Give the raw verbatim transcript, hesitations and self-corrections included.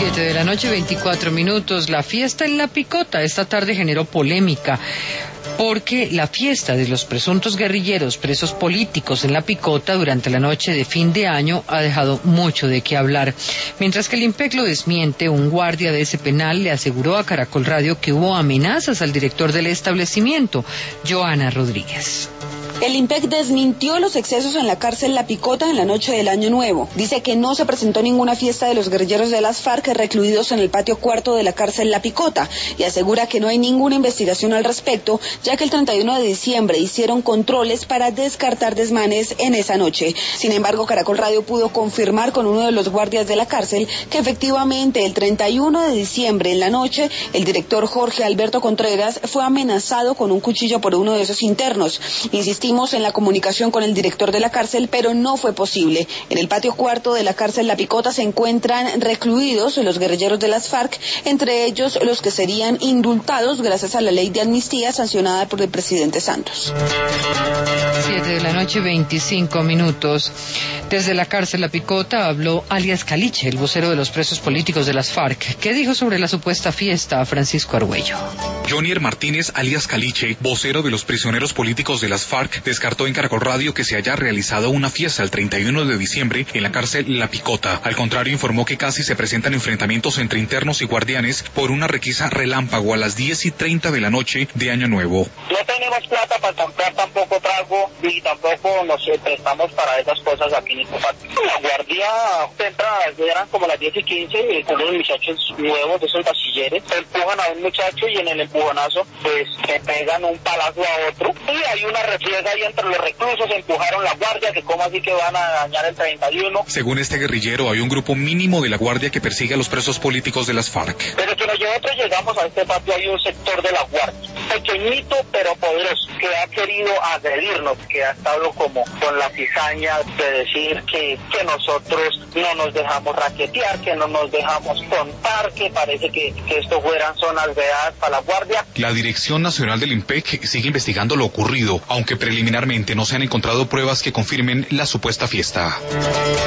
Siete de la noche, veinticuatro minutos. La fiesta en La Picota esta tarde generó polémica, porque la fiesta de los presuntos guerrilleros presos políticos en La Picota durante la noche de fin de año ha dejado mucho de qué hablar. Mientras que el IMPEC lo desmiente, un guardia de ese penal le aseguró a Caracol Radio que hubo amenazas al director del establecimiento, Joana Rodríguez. El IMPEC desmintió los excesos en la cárcel La Picota en la noche del Año Nuevo. Dice que no se presentó ninguna fiesta de los guerrilleros de las FARC recluidos en el patio cuarto de la cárcel La Picota y asegura que no hay ninguna investigación al respecto, ya que el treinta y uno de diciembre hicieron controles para descartar desmanes en esa noche. Sin embargo, Caracol Radio pudo confirmar con uno de los guardias de la cárcel que efectivamente el treinta y uno de diciembre en la noche el director Jorge Alberto Contreras fue amenazado con un cuchillo por uno de esos internos. Insistimos en la comunicación con el director de la cárcel, pero no fue posible. En el patio cuarto de la cárcel La Picota se encuentran recluidos los guerrilleros de las FARC, entre ellos los que serían indultados gracias a la ley de amnistía sancionada por el presidente Santos. Siete de la noche, veinticinco minutos. Desde la cárcel La Picota habló alias Caliche, el vocero de los presos políticos de las FARC. ¿Qué dijo sobre la supuesta fiesta a Francisco Argüello? Jonier Martínez, alias Caliche, vocero de los prisioneros políticos de las FARC, descartó en Caracol Radio que se haya realizado una fiesta el treinta y uno de diciembre en la cárcel La Picota. Al contrario, informó que casi se presentan enfrentamientos entre internos y guardianes por una requisa relámpago a las diez y treinta de la noche de Año Nuevo. No tenemos plata para comprar tampoco trago y tampoco nos prestamos para esas cosas aquí en Icopati. La guardia entra, eran como las diez y quince, y con unos muchachos nuevos de esos bachilleres empujan a un muchacho y en el empujonazo pues se pegan un palazo a otro y hay una refriega ahí entre los reclusos, empujaron la guardia, que como así que van a dañar el treinta y uno. Según este guerrillero, hay un grupo mínimo de la guardia que persigue a los presos políticos de las FARC. Pero que nosotros llegamos a este patio, hay un sector de la guardia, pequeñito pero poderoso, que ha querido agredirnos, que ha estado como con la cizaña de decir que, que nosotros no nos dejamos raquetear, que no nos dejamos contar, que parece que, que esto fueran zonas vedadas para la guardia. La Dirección Nacional del IMPEC sigue investigando lo ocurrido, aunque preliminarmente no se han encontrado pruebas que confirmen la supuesta fiesta.